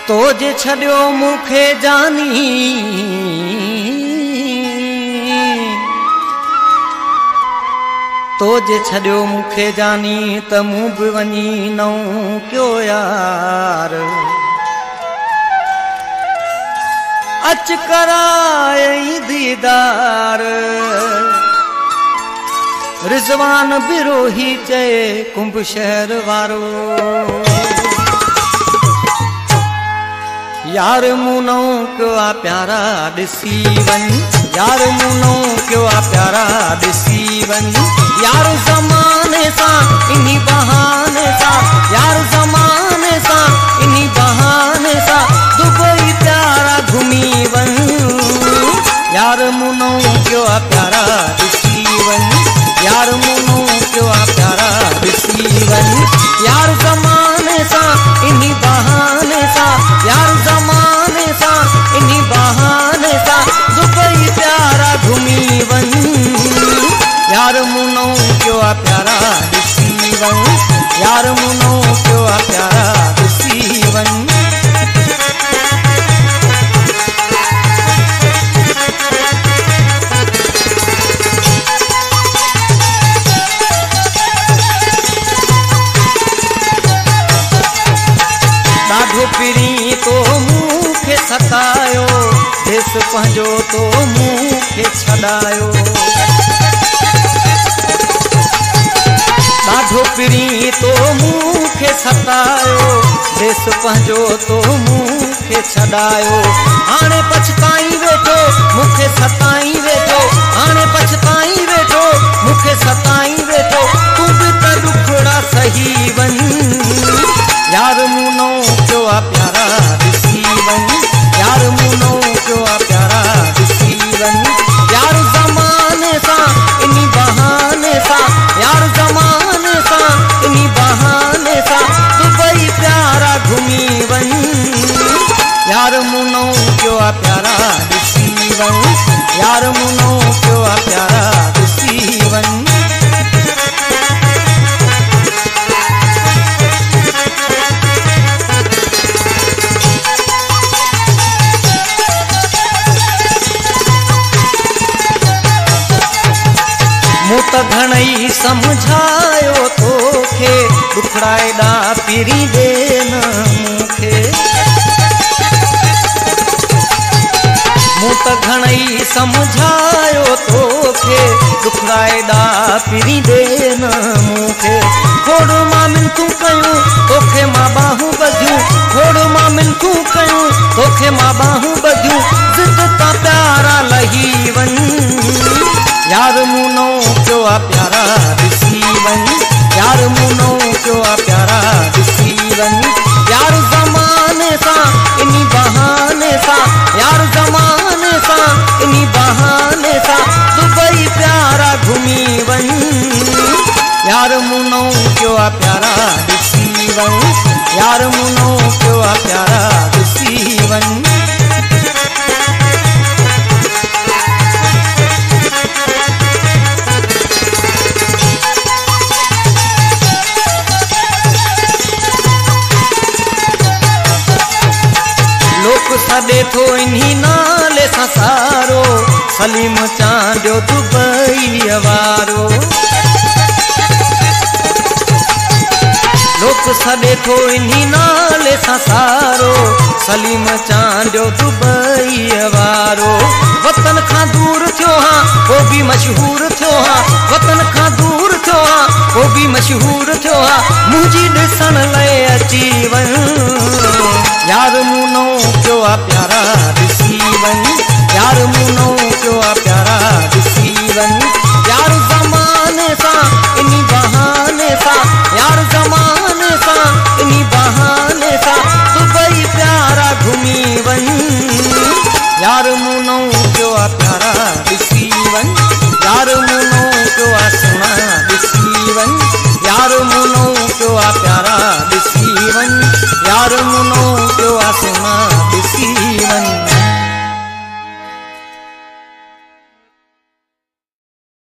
तो जे छड़ियो मुखे जानी तो जे छड़ियो मुखे जानी त मूं बि वञी नऊं क्यों यार अच कराई दीदार रिज़वान बिरोही चए कुंभ शहर वारो यार मुनो क्यों आ प्यारा दिसी वन यार मुनो क्यों आ प्यारा दिसी वन यार ज़माने सा इन्ही बहाने सा यार ज़माने सा इन्ही बहाने सा दुबई प्यारा घूमी वन यार मुनो क्यों आ प्यारा दिसी वन यार मुनो क्यों आ प्यारा दिसी वन यार ज़माने सा इन्ही बहाने सा यार ज़माने सा इन्ही बहाने सा दुबई प्यारा घूमी वन यार मुनो क्यों आ प्यारा दिसी वन यार मुनो क्यों आ प्यारा दिसी वन ॾाढो पिरी तो मूंखे सतायो देस पंहिंजो तो मूंखे छॾायो ॾाढो पिरी तो मूंखे सतायो देस पंहिंजो तो मूंखे छॾायो हाणे पछताई वेठो मूंखे सताई वेठो हाणे पछताई वेठो मूंखे सताई वेठो तूं बि त ॾुखड़ा सही वन यार मुनो क्यों आ प्यारा दिसी वन यार मुनो क्यों आ प्यारा दिसी वन यार ज़माने सा इन्ही बहाने सा यार ज़माने सा इन्ही बहाने सा दुबई प्यारा घूमी वन यार मुनो क्यों आ प्यारा दिसी वन यार मुनो क्यों आ प्यारा दिसी वन मूं त घणई समझायो तोखे दुखड़ाए ॾा पिरी दे न मूंखे मूं त घणई समझायो तोखे दुखड़ाए ॾा पिरी दे न मूंखे खोड़ मां मिनतूं कयूं तोखे मां बाहूं ॿधियूं खोड़ मां मिनतूं कयूं तोखे मां बाहूं ॿधियूं ज़िद तां प्यारा लही वन यार मुनो क्यों आ प्यारा दिसी वन यार मुनो क्यों आ प्यारा दिसी वन यार ज़माने सा इन्ही बहाने सा यार ज़माने सा इन्ही बहाने सा दुबई प्यारा घूमी वन यार मुनो क्यों आ प्यारा दिसी वन यार मुनो क्यों आ प्यारा दिसी वन सॾे थो इन्ही नाले सां सारो सलीम चांडियो दुबई वारो लोक सॾे थो इन्ही नाले सां सारो सलीम चांडियो दुबई वारो वतन खां दूर थियो हां वो बि मशहूर थियो हां वतन खां दूर थियो हां वो बि मशहूर थियो हां मुंहिंजी ॾिसण लाइ अची वन यार मुनो क्यों आ प्यारा दिसी वन यार मुनो क्यों आ प्यारा दिसी वन यार ज़माने सा इन्ही बहाने सा यार ज़माने सा इन्ही बहाने सा दुबई प्यारा घूमी वन यार मुनो क्यों आ प्यारा दिसी वन यार मुनो क्यों आ सोना दिसी वन यार मुनो क्यों आ प्यारा दिसी वन यार मुनो क्यों आ सोना